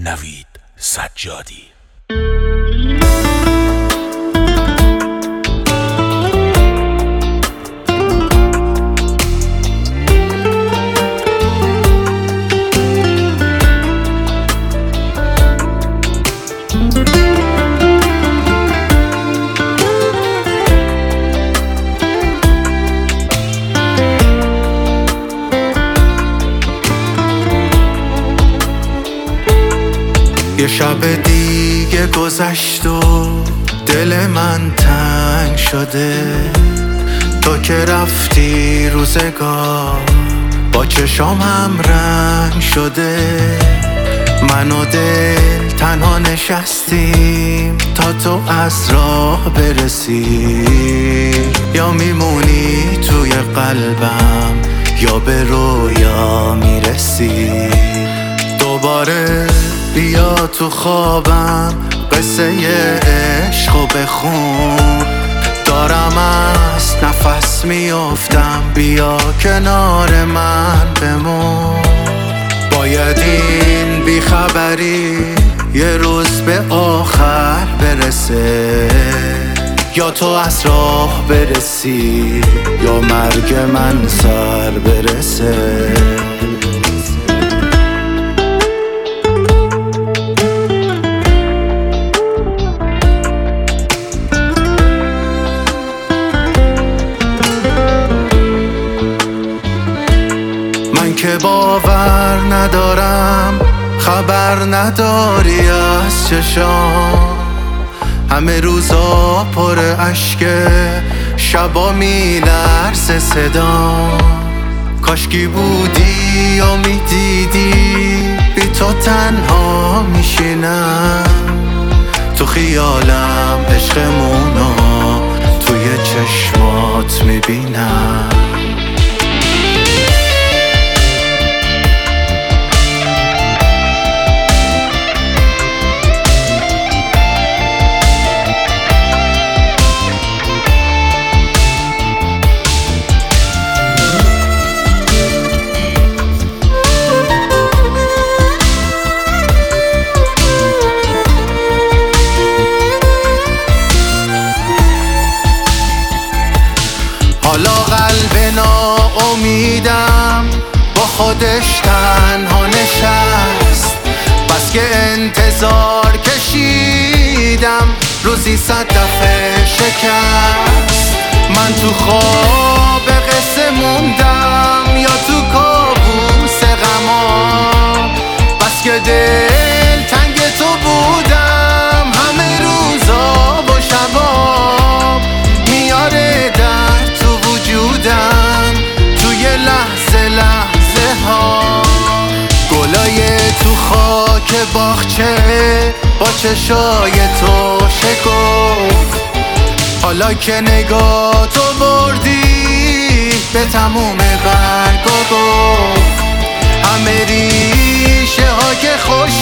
نوید سجادی. یه شب دیگه گذشت و دل من تنگ شده، تو که رفتی روزگار با چشامم رنگ شده. من و دل تنها نشستیم تا تو از راه برسی، یا میمونی توی قلبم یا به رویا میرسی. دوباره بیا تو خوابم قصه عشقو بخون، دارم از نفس میافتم، بیا کنار من بمون. باید این بیخبری یه روز به آخر برسه، یا تو از راه برسی یا مرگ من سر برسه. که باور ندارم خبر نداری از چشام، همه روزا پر اشکه شبا میلرزه صدام. کاشکی بودی یا میدیدی بی تو تنها میشینم، تو خیالم عشقمونو توی چشمات میبینم. حالا قلب ناامیدم با خودش تنها نشست، بس که انتظار کشیدم روزی 100 دفعه شکست. من تو خواب قصه موندم یا تو کابوس غما، بس که دل تنگ تو بودم همه روزا و شبا. میاره توی لحظه لحظه ها گلای تو خاک باغچه با چشای تو شکفت. حالا که نگاه تو بردی به تموم برگ و گفت، همه ریشه ها که خوش